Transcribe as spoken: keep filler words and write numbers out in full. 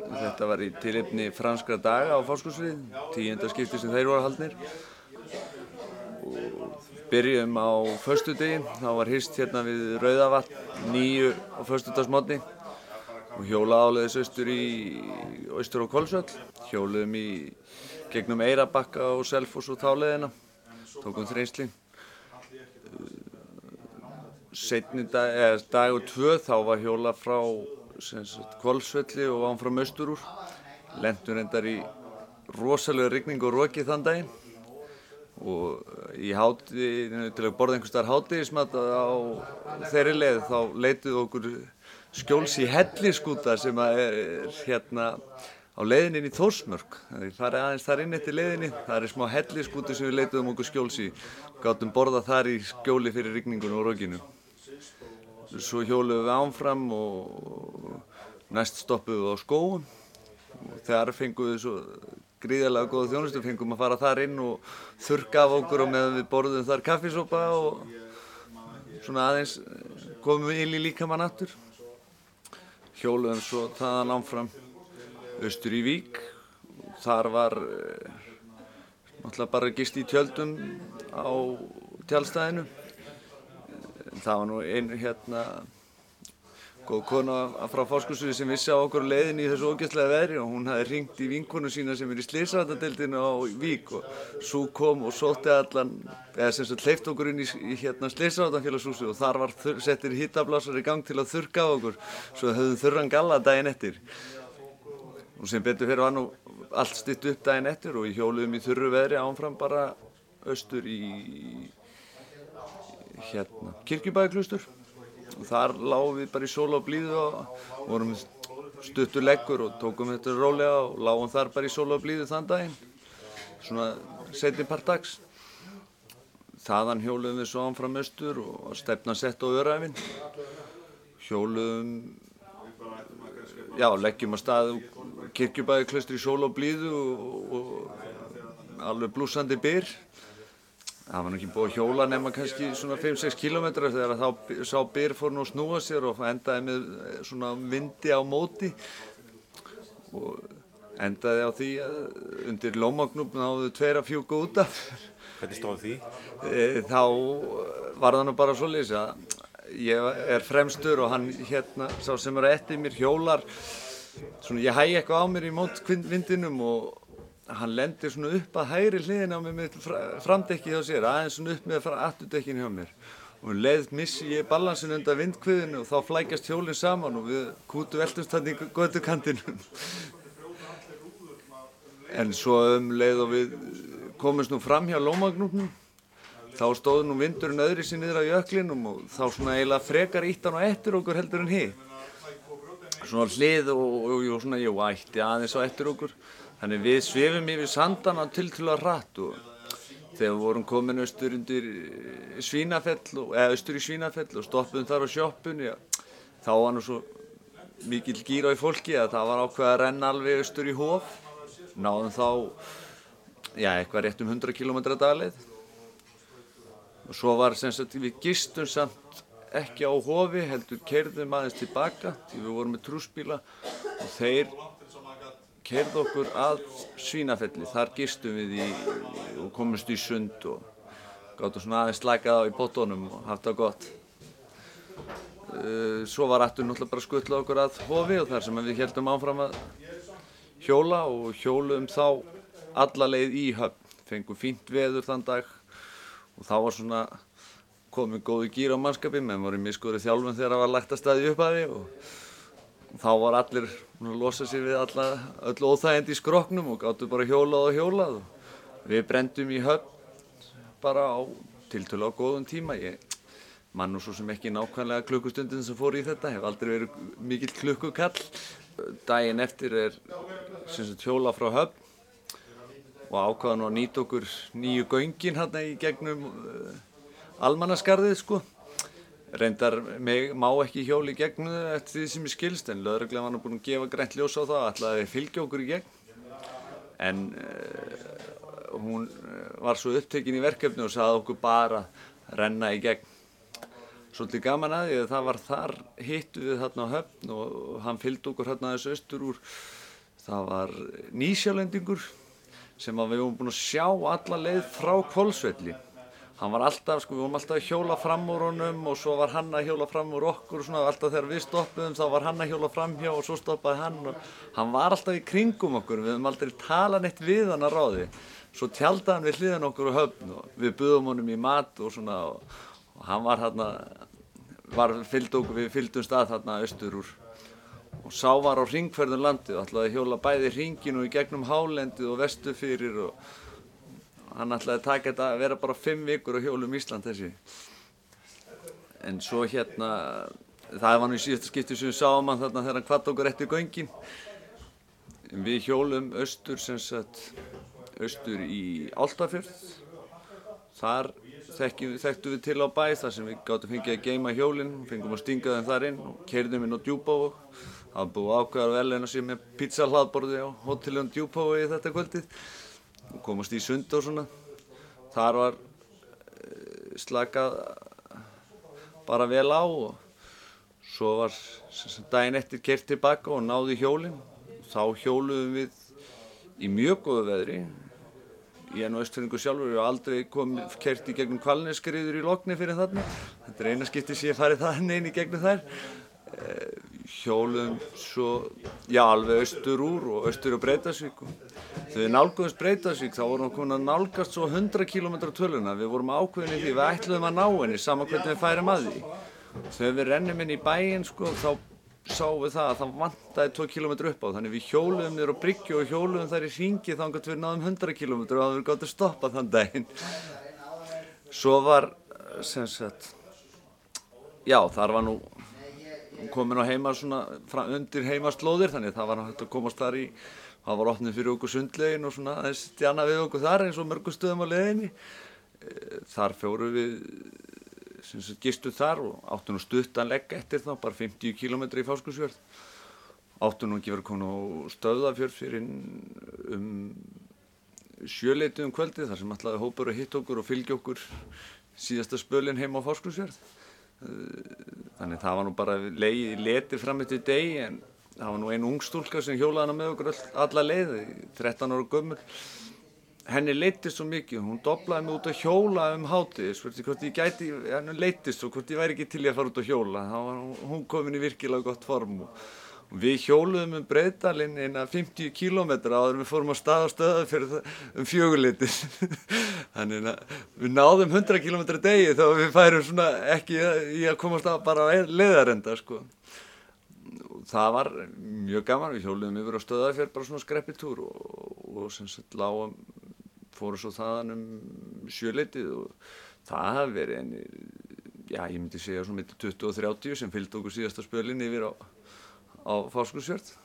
Þetta var í tilefni franskra daga á Fáskrúðsfirði, tíunda skipti sem þeir voru haldnir. Og byrjum á föstudegi, þá var hist hérna við Rauðavatn níu á föstudagsmorgni og hjólað áleiðis austur í austur á Hvolsvöll. Hjóluðum í gegnum Eyrarbakka og Selfoss og þá leiðina, tókum þreynsli. Seinni dag, eða dag og tvö, þá var hjólað frá Hvolsvelli og áfram austur úr. Lentum reyndar í rosalega rigningu og roki þann daginn og í hádeginu til að borða einhvers staðar hádegismat á þeirri leið þá leituðu okkur skjóls í helliskúta sem er hérna á leiðinni inn í Þórsmörk. Það farið aðeins þar inn eftir leiðinni, það er smá helliskúti sem við leituðum okkur skjóls í. Gátum borðað þar í skjóli fyrir rigningunum og rokinu. Svo hjóluðum við áfram og næst stoppuðum við á Skógum og þar fengum við svo gríðarlega góða þjónustu, fengum að fara þar inn og þurrka af okkur og meðan við borðum þar kaffisopa og svona aðeins komum við inn í líkamann aftur. Hjóluðum svo þaðan áfram austur í Vík. Þar var náttúrulega bara gist í tjöldum á tjaldstæðinu. Það var nú ein hérna góð kona frá Fáskrúðsfirði sem vissi á okkur leiðinni í þessu ógeðslega veðri og hún hafði hringt í vinkonu sína sem er í slysavarnadeildinni á Vík og sú kom og sótti allan, eða sem sagt hleypti okkur inn í, í hérna slysavarnafélagshúsið og þar var settir hitablásar í gang til að þurrka á okkur svo höfðum þurran galla daginn eftir. Og sem betur fyrir var nú allt stytt upp daginn eftir og við hjóluðum í þurru veðri áfram bara austur í hérna Kirkjubæjarklaustur. Og þar lágum við bara í sól og blíðu og vorum stuttur leggur og tókum þetta rólega og lágum þar bara í sól og blíðu þann daginn, svona seinni part dags. Þaðan hjóluðum við svo áfram austur og stefnan sett á Öræfin. Hjóluðum, já, leggjum á stað Kirkjubæjarklaustri í sól og blíðu og, og alveg blússandi byr. Það var nú ekki búið að hjóla nema kannski svona fimm sex kílómetra þegar þá sá byr fór nú að snúa sér og endaði með svona vindi á móti og endaði á því að undir Lómagnúp náðu tveir að fjúka út af. Hvernig stóð því? Þá var það nú bara svoleiðis að ég er fremstur og hann hérna, sá sem er eftir mér hjólar, svona ég hægi eitthvað á mér í mótvindinum og hann lendir svona upp að hægri hliðina á mér með framdekki hjá sér, aðeins svona upp með afturdekkin hjá mér. Og um leið missi ég balansin undan vindkviðinu og þá flækjast hjólinn saman og við kútu veltumst þarna í götukantinum. En svo um leið og við komumst nú fram hjá Lómagnúpnum, þá stóð nú vindurinn öðri sér niður á jöklinum og þá svona eiginlega frekar ítt hann á eftir okkur heldur en hitt. Svona hlið og, og, og svona, jú, ætti aðeins á eftir okkur. Þannig við svifum yfir sandana tiltölulega hratt og þegar við vorum komin austur undir Svínafell, og, eða austur í Svínafell og stoppuðum þar á sjoppunni, þá var nú svo mikill gír á í fólki að það var ákveðið að renna alveg austur í Hof. Náðum þá, já, eitthvað rétt um hundrað kílómetra dagleið. Og svo var sem sagt, við gistum samt ekki á Hofi, heldur keyrðum aðeins tilbaka, því við vorum með trússbíla og þeir keyrðu okkur að Svínafelli. Þar gistum við í, og komumst í sund og gátum svona aðeins slakað á í pottunum og haft það gott. Svo var aftur náttúrulega bara skutlað okkur að Hofi og þar sem við héldum áfram að hjóla og hjóluðum þá alla leið í Höfn. Fengum fínt veður þann dag og þá var svona komið góðu gír á mannskapi, menn voru í misgóðri þjálfun þegar það var lagt af stað í upphafi og þá var allir að losa sig við alla, öll óþægindi í skrokknum og gátu bara hjólað og hjólað og við brendum í Höfn bara á tiltölulega góðum tíma. Ég man nú svo sem ekki nákvæmlega klukkustundin sem fór í þetta, hef aldrei verið mikill klukkukall. Daginn eftir er sem sagt hjólað frá Höfn og ákvaða nú að nýta okkur nýju göngin hérna í gegnum uh, Almannaskarðið sko. Reyndar mig, má ekki hjóla í gegnum eftir því sem ég skilst, en lögreglan var nú búin að gefa grænt ljós á það, ætlaði að fylgja okkur í gegn. En uh, hún var svo upptekin í verkefni og sagði okkur bara að renna í gegn. Svolítið gaman að því að það var þar hittu við þarna á Höfn og hann fylgdi okkur þarna aðeins austur úr það var Nýsjálendingur sem að við vorum búin að sjá alla leið frá Hvolsvelli. Hann var alltaf, sko, við vorum alltaf að hjóla fram úr honum og svo var hann að hjóla fram úr okkur og svona, alltaf þegar við stoppuðum þá var hann að hjóla fram hjá og svo stoppaði hann og hann var alltaf í kringum okkur, við höfum aldrei talað neitt við hann að ráði. Svo tjaldaði hann við hliðina okkur á Höfn og við buðum honum í mat og svona og, og hann var þarna, var, fylgdi okkur, við fylgdum stað þarna austur úr og sá var á hringferðum landið og ætlaði að hjóla bæði hringinn og í gegnum hálendið og vestur fyrir og hann ætlaði að taka þetta að vera bara fimm vikur á hjólum Ísland þessi. En svo hérna, það var nú í síðasta skipti sem við sáum hann þarna þegar hann hvatti okkur eftir göngin. Við hjólum austur sem sagt, austur í Álftafjörð. Þar þekkjum, þekktum við til á bæ þar sem við gátum fengið að geyma hjólin, fengum að stinga þeim þar inn og keyrðum inn á Djúpavog. Það var búið ákveðið að verðlauna sig með pizzahlaðborði á hótelinu Djúpavogi þetta kvöldið. Og komast í sund og svona. Þar var uh, slakað bara vel á og svo var sem daginn eftir keyrt tilbaka og náði hjólinn. Þá hjóluðum við í mjög góðu veðri. Ég er nú Austfirðingur sjálfur og aldrei kom keyrt í gegnum Hvalnesskriður í Logni fyrir þarna. Þetta er eina skipti sem ég farið þarna inn í gegnum þær. Uh, hjóluðum svo, já, alveg austur úr og austur á Breiðdalsvík. Þegar við nálguðumst Breiðdalsvík þá vorum við komin að nálgast svo hundrað kílómetra töluna. Við vorum ákveðin í því, við ætluðum að ná henni, sama hvernig við færum að því. Þegar við rennum inn í bæinn, sko, þá sáum við það að það vantaði tvo kílómetra upp á. Þannig við hjóluðum niður á bryggju og hjóluðum þar í hringi þangað til við náðum hundrað kílómetra og það við gátum stoppað þann daginn. Svo var, sem sagt, já, þar var nú komin á heima svona undir heimaslóðir, þannig það var hægt að komast þar í, það var opnið fyrir okkur sundlegin og svona aðeins stjana við okkur þar eins og mörgum stöðum á leiðinni. Þar fórum við, sem sagt, gistu þar og áttum nú stuttan legg eftir þá, bara fimmtíu kílómetra í Fáskrúðsfjörð. Áttum nú ekki verið komin á Stöðvarfjörð fyrir um sjöleytið um kvöldið, þar sem ætlaði hópur að hitta okkur og fylgja okkur síðasta spölinn heim á Fáskrúðsfjörð. Þannig það var nú bara leið, letir fram eftir degi en það var nú ein ung stúlka sem hjólaði hana með okkur alla leið, þrettán ára gömul. Henni leiddist svo mikið, hún doblaði mig út að hjóla um hádegið, spurði hvort ég gæti, henni leiddist og hvort ég væri ekki til í að fara út að hjóla. Þá var hún komin í virkilega gott form og við hjóluðum um Breiðdalinn innan fimmtíu kílómetra áður en við fórum á stað á Stöðvarfjörð um fjögurleytið. Þannig að við náðum hundrað kílómetra degi þá við færum svona ekki í að komast að bara á leiðarenda, sko. Það var mjög gaman, við hjóluðum yfir á Stöðvarfjörð bara svona skreppitúr og, og sem sagt lágum, fórum svo þaðan um sjöleytið og það hafi verið en, já, ég myndi segja svona milli tuttugu og þrjátíu sem fylgdi okkur síðasta spölinn yfir á á Fáskrúðsfjörð.